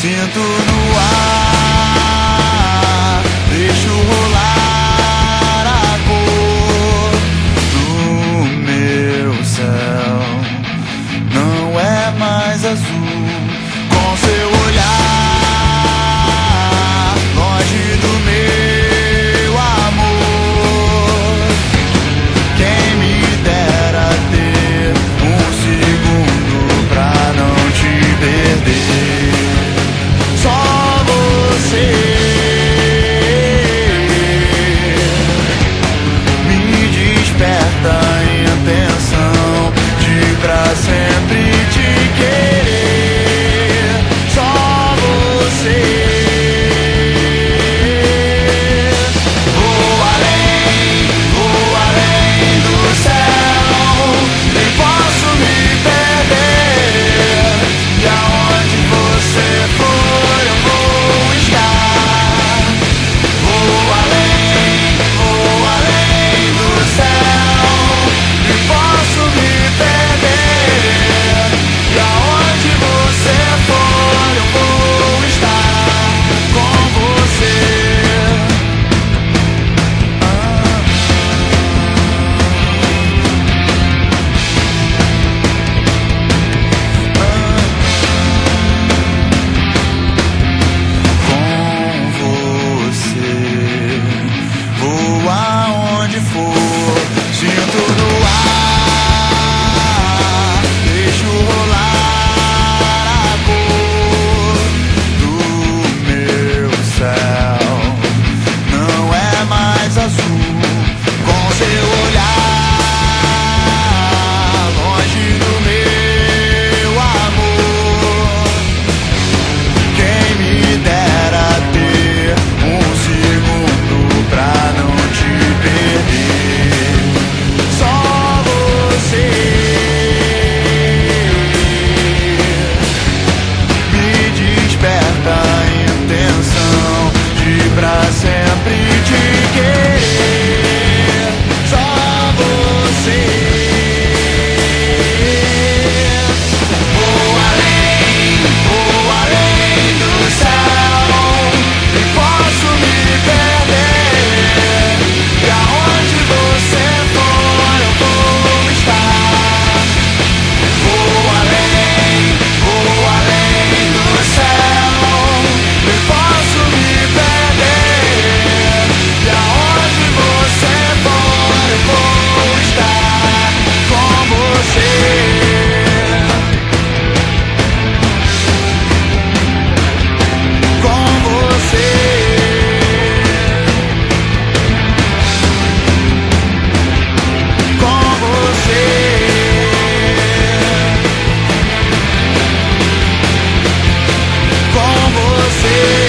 Sinto no ar, deixo rolar a cor do meu céu. Não é mais azul com seu olhar, longe do meu amor. Quem me dera ter um segundo pra não te perder. Só você me desperta a intenção de pra sempre te querer. Só você. Vou além do céu, nem posso me perder. E aonde você for eu vou estar. Vou além do céu, nem posso me perder. E aonde você for eu vou estar com você. Com você, vou aonde for, sinto no ar, deixo rolar a cor do meu céu. Não é mais azul com seu olhar, longe do meu amor. Quem me dera ter um segundo pra não te perder. Só você me desperta a intenção de pra sempre te querer. Só você. Vou além do céu, nem posso me perder. E aonde você for eu vou estar. Vou além do céu, nem posso me perder. E aonde você for eu vou estar com você. Com você, com você, com você.